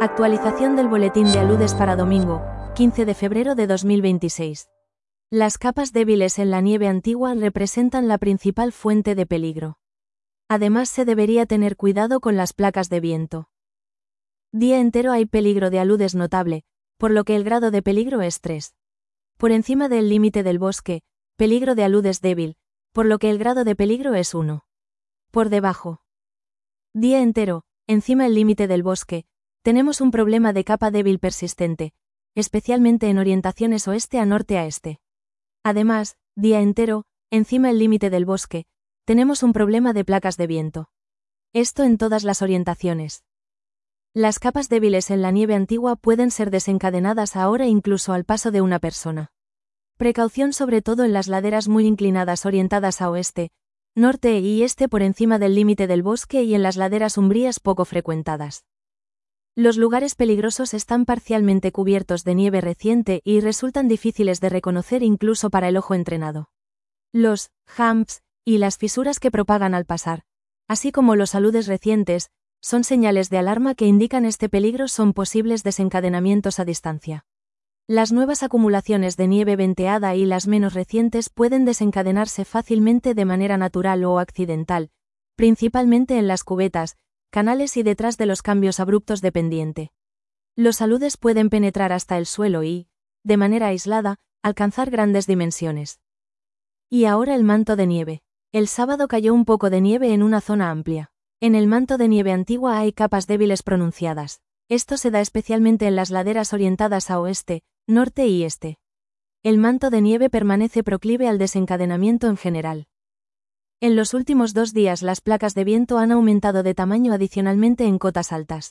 Actualización del boletín de aludes para domingo, 15 de febrero de 2026. Las capas débiles en la nieve antigua representan la principal fuente de peligro. Además, se debería tener cuidado con las placas de viento. Día entero hay peligro de aludes notable, por lo que el grado de peligro es 3. Por encima del límite del bosque, peligro de aludes débil, por lo que el grado de peligro es 1. Por debajo. Día entero, encima el límite del bosque, tenemos un problema de capa débil persistente, especialmente en orientaciones oeste a norte a este. Además, día entero, encima el límite del bosque, tenemos un problema de placas de viento. Esto en todas las orientaciones. Las capas débiles en la nieve antigua pueden ser desencadenadas ahora incluso al paso de una persona. Precaución sobre todo en las laderas muy inclinadas orientadas a oeste, norte y este por encima del límite del bosque y en las laderas umbrías poco frecuentadas. Los lugares peligrosos están parcialmente cubiertos de nieve reciente y resultan difíciles de reconocer incluso para el ojo entrenado. Los humps y las fisuras que propagan al pasar, así como los aludes recientes, son señales de alarma que indican este peligro son posibles desencadenamientos a distancia. Las nuevas acumulaciones de nieve venteada y las menos recientes pueden desencadenarse fácilmente de manera natural o accidental, principalmente en las cubetas, canales y detrás de los cambios abruptos de pendiente. Los aludes pueden penetrar hasta el suelo y, de manera aislada, alcanzar grandes dimensiones. Y ahora el manto de nieve. El sábado cayó un poco de nieve en una zona amplia. En el manto de nieve antigua hay capas débiles pronunciadas. Esto se da especialmente en las laderas orientadas a oeste, norte y este. El manto de nieve permanece proclive al desencadenamiento en general. En los últimos 2 días las placas de viento han aumentado de tamaño adicionalmente en cotas altas.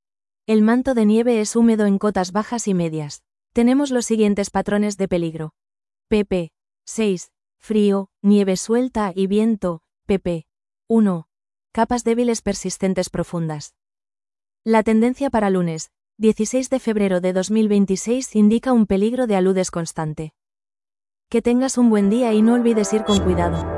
El manto de nieve es húmedo en cotas bajas y medias. Tenemos los siguientes patrones de peligro. pp. 6. Frío, nieve suelta y viento. pp. 1. Capas débiles persistentes profundas. La tendencia para lunes, 16 de febrero de 2026 indica un peligro de aludes constante. Que tengas un buen día y no olvides ir con cuidado.